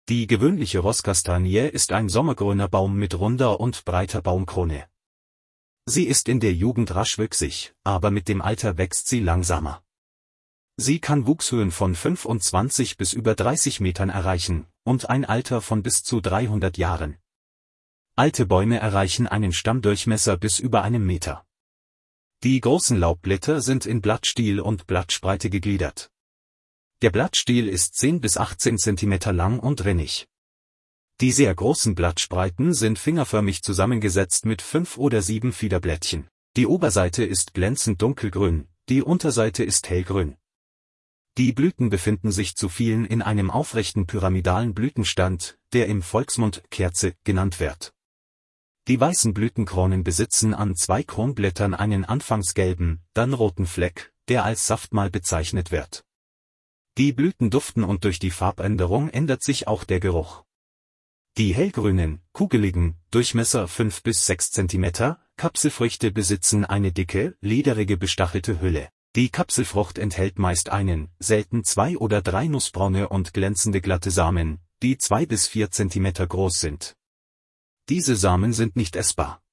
Die gewöhnliche Rosskastanie ist ein sommergrüner Baum mit runder und breiter Baumkrone. Sie ist in der Jugend rasch wüchsig, aber mit dem Alter wächst sie langsamer. Sie kann Wuchshöhen von 25 bis über 30 Metern erreichen und ein Alter von bis zu 300 Jahren. Alte Bäume erreichen einen Stammdurchmesser bis über 1 Meter. Die großen Laubblätter sind in Blattstiel und Blattspreite gegliedert. Der Blattstiel ist 10 bis 18 cm lang und rinnig. Die sehr großen Blattspreiten sind fingerförmig zusammengesetzt mit 5 oder 7 Fiederblättchen. Die Oberseite ist glänzend dunkelgrün, die Unterseite ist hellgrün. Die Blüten befinden sich zu vielen in einem aufrechten pyramidalen Blütenstand, der im Volksmund Kerze genannt wird. Die weißen Blütenkronen besitzen an 2 Kronblättern einen anfangs gelben, dann roten Fleck, der als Saftmal bezeichnet wird. Die Blüten duften und durch die Farbänderung ändert sich auch der Geruch. Die hellgrünen, kugeligen, Durchmesser 5 bis 6 cm, Kapselfrüchte besitzen eine dicke, lederige bestachelte Hülle. Die Kapselfrucht enthält meist einen, selten 2 oder 3 nussbraune und glänzende glatte Samen, die 2 bis 4 cm groß sind. Diese Samen sind nicht essbar.